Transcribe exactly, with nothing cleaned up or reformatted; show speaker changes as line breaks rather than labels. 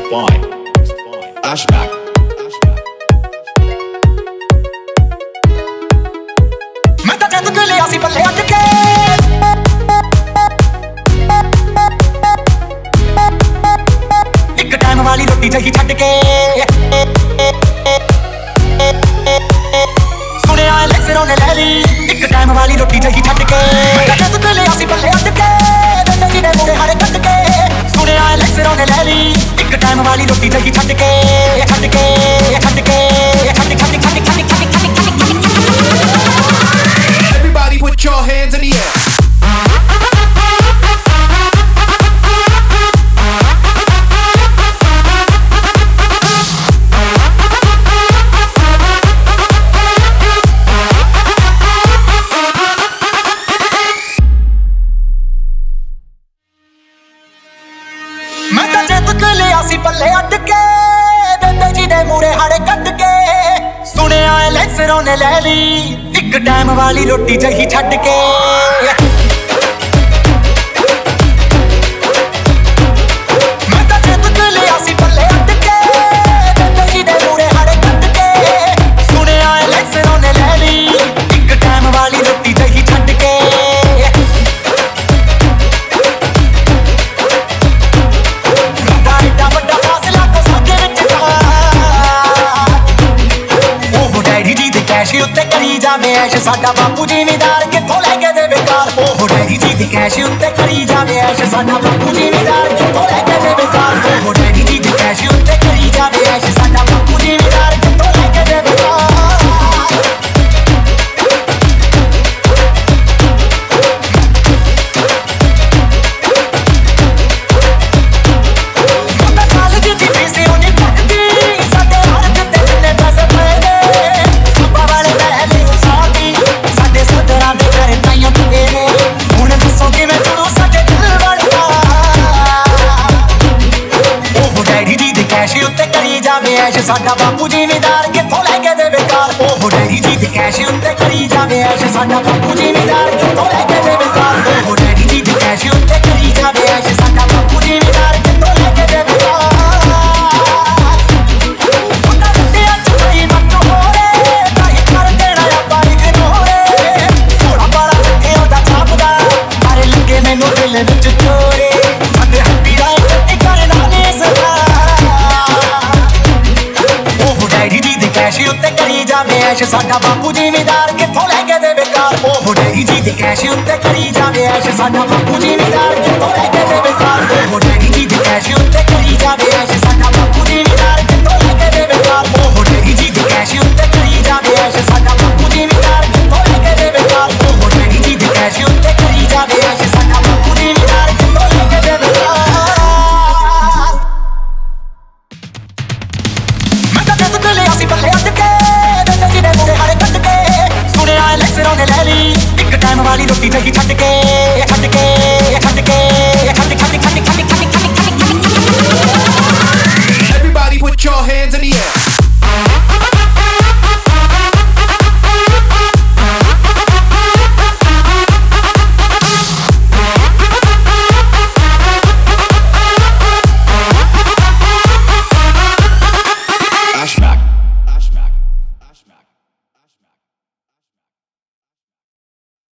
by Ashback.
मैं तो चंद के लिया सी पल्ले अट के एक टाइम वाली रोटी जही छट के सुने आए ले फिर उन्हें ले ली एक टाइम वाली रोटी जही छट के मैं तो चंद के लिया सी पल्ले अट के बेटे जी ने मुड़े हारे कट के सुने आए ले फिर उन्हें ले ली एक टाइम वाली रोटी जही छट के छट के छट के छट छट छट छट छट
Everybody put your hands in the air.
मैं तो जिद के लिया सी पल्ले अट के बेटे जी दे मूड़े हाड़े कट के सुने आए ले फिर उन्हें ले ली एक टाइम वाली रोटी जही छट के मैं तो जिद के लिया सी पल्ले अट के बेटे जी दे मूड़े हाड़े कट के सुने आए ले फिर उन्हें ले ली एक टाइम वाली रोटी जही छट के कैश उत्ते करी जावे ऐश साडा बापू जिमीदार कित्थों लैके देवे कार ओह डैडी जी दी कैश उत्ते करी जावे ऐश साडा बापू जिमीदार कित्थों लैके देवे कार ओह डैडी जी दी कैश उत्ते करी जावे ऐश साडा बापू जिमीदार कित्थों लैके देवे कार ऐश साडा बापू जिमीदार कित्थों लैके देवे कार ओह डैडी जी दी कैश उत्ते करी जावे ऐश साडा बापू जिमीदार कित्थों लैके देवे कार ओह डैडी जी दी कैश उत्ते करी जावे ऐश साडा बापू जिमीदार कित्थों लैके देवे कार मुंडा रट्टिया च कोई मत होरे ताही कर देना आपां इग्नोरे थोड़ा बड़ा रखे ओदा छापदा मारे लगे मैनू दिल विच चोरे अते हੱਡੀ राय कट्टी करना नहीं सका डैडी जी दी कैश उत्ते करी जावे ऐश साडा बापू जिमीदार कित्थों लैके देवे कार ओह डैडी जी दी कैश उत्ते करी जावे ऐश साडा बापू जी